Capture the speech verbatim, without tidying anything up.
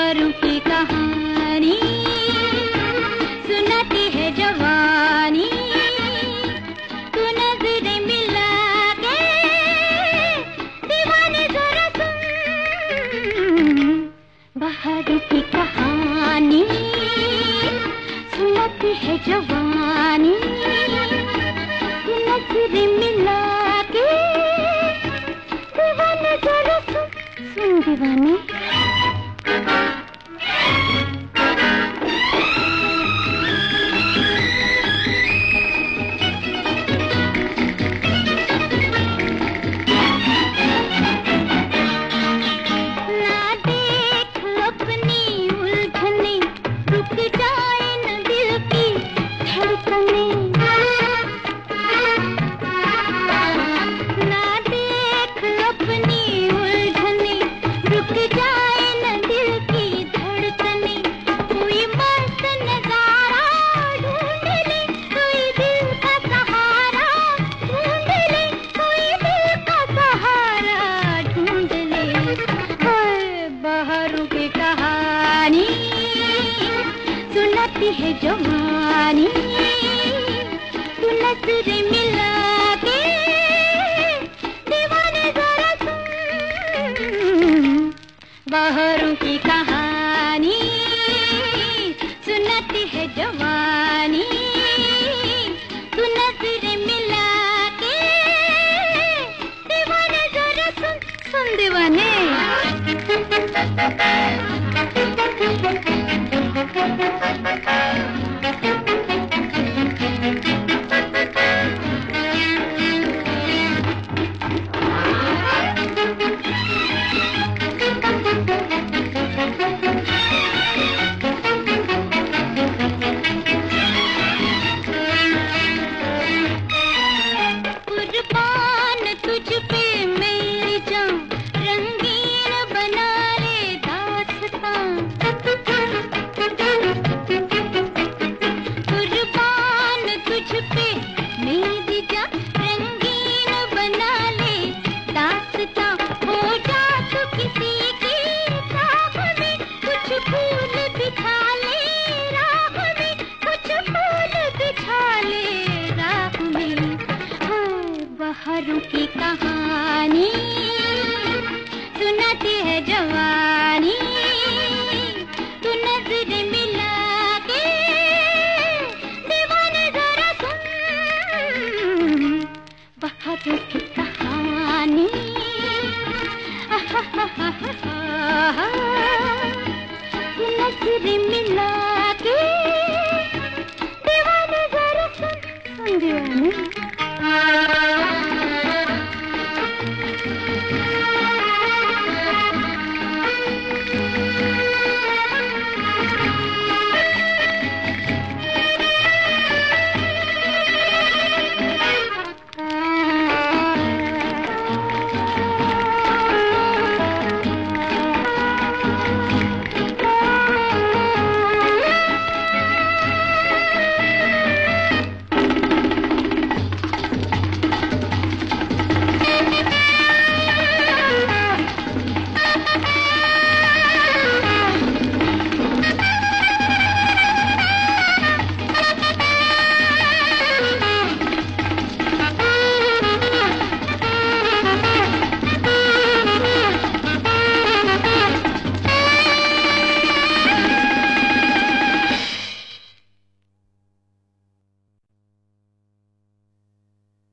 बहारों की कहानी सुनाती है जवानी। तू नजरें मिला के दीवाने जरा सुन, बहारों की कहानी सुनाती है जवानी। तू नजरें मिला के दीवाने जरा सुन, सुन दीवाने। सुनाती है जवानी। तू नजरें मिला के दीवाने जरा सुन, बहारों की कहानी सुनाती है जवानी। तू नजरें मिला के दीवाने जरा सुन, सुन दीवाने। बहारों की कहानी सुनाती है जवानी। तू नजरें मिला के दीवाने जरा सुन, बहारों की कहानी।